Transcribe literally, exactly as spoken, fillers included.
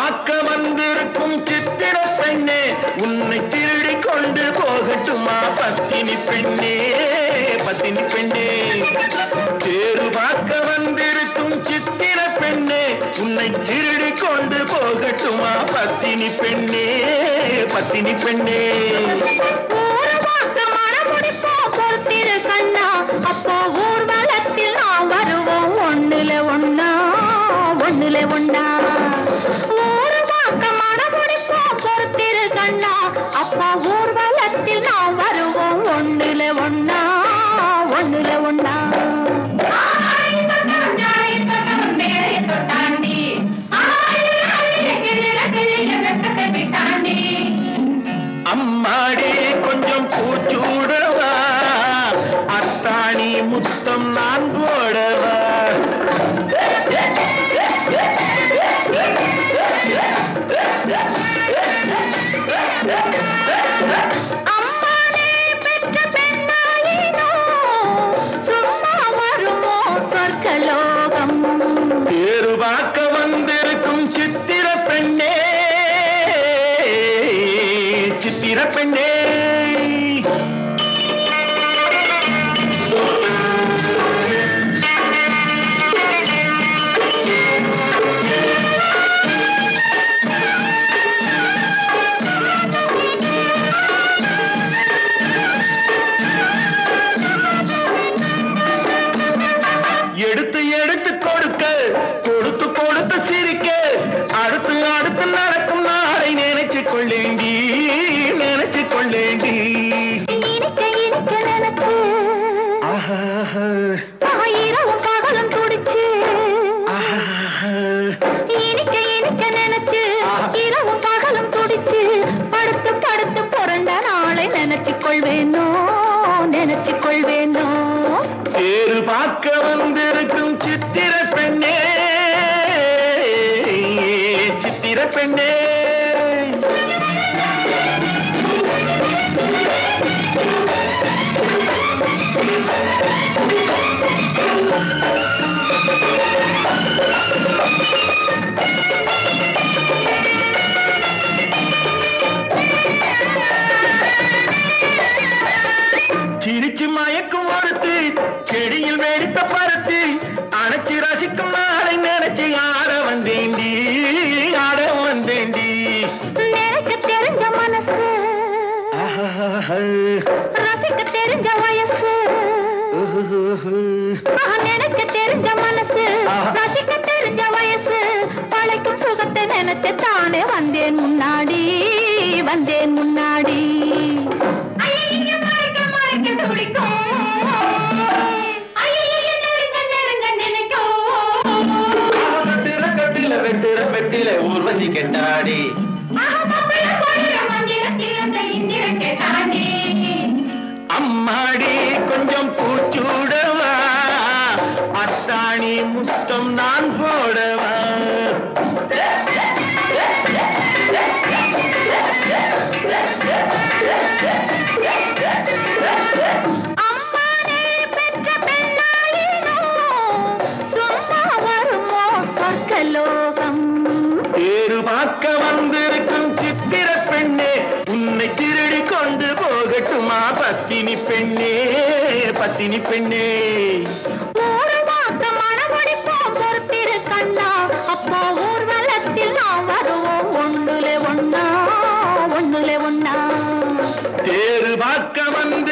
பார்க்க வந்திருக்கும் சித்திர பெண்ணே உன்னை திருடி கொண்டு போகட்டுமா பத்தினி பெண்ணே பத்தினி பெண்ணே தேரு பார்க்க வந்திருக்கும் சித்திர பெண்ணே உன்னை திருடி கொண்டு போகட்டுமா பத்தினி பெண்ணே பத்தினி பெண்ணே அப்போ ஊர்வலத்தில் நாம் வருவோம் ஒண்ணுல ஒண்ணா ஒண்ணுல ஒண்ணா ஊரு பார்க்க மனமுடிப்போம் பொறுத்திரு கண்ணா அப்போ ஊர்வலத்தில் நாம் வருவோம் ஒண்ணுல ஒண்ணா ஒண்ணுல ஒண்ணா அம்மாடி கொஞ்சம் பூச்சூடவா அத்தாணி முத்தம் நான் போடவா அம்மானே பெற்ற பெண்ணாயினோ சும்மா வருமோ சொர்க்கலோகம் தேரு பார்க்க வந்திருக்கும் சித்திர பெண்ணே சித்திர பெண்ணே எடுத்து எடுத்து கொடுக்க கொடுத்து கொடுத்து சிரிக்க அடுத்து அடுத்து நடக்கும் நாளை நினைச்சு கொள்ளேண்டி நினைச்சு கொள்ளேண்டி இனிக்க இனிக்க நினைச்சு இரவும் பகலும் துடிச்சு இனிக்க இனிக்க நினைச்சு இரவும் பகலும் துடிச்சு படுத்து படுத்து புரண்ட நாளை நினைச்சு கொள்வேனோ நினைச்சு கொள்வேனோ தேரு பார்க்க வந்திருக்கும் சித்திர பெண்ணே சித்திர பெண்ணே சிரிச்சு மயக்கும் ஒருத்து செடியில் வெடித்த பருத்து அணைச்சி ரசிக்கும் நாளை நினைச்சு ஆட வந்தேண்டி ஆட வந்தேண்டி நினைக்க தெரிஞ்ச மனசு ரசிக்க தெரிஞ்ச வயசு நினைக்க தெரிஞ்ச மனசு ரசிக்க தெரிஞ்ச வயசு பழைக்கும் சுகத்தை நினைச்சு தானே வந்தேன் முன்னாடி வந்தேன் முன்னாடி வெட்டுற வெட்டில ஊர்வசி கெட்டாடி அம்மாடி கொஞ்சம் பூச்சூடவா அத்தாணி முத்தம் நான் போடவா அம்மானே பெற்ற பெண்ணாயினோ சும்மா வருமோ சொர்க்கலோகம் தேரு பார்க்க வந்திருக்கும் சித்திர பெண்ணே உன்னை திருடி கொண்டு போகட்டுமா பத்தினி பெண்ணே பத்தினி பெண்ணே ஊரு பார்க்க மனமுடிப்போம் பொறுத்திரு கண்ணா அப்போ ஊர்வலத்தில் நாம் வருவோம் ஒண்ணுல ஒண்ணா ஒண்ணுல ஒண்ணா தேரு பார்க்க வந்து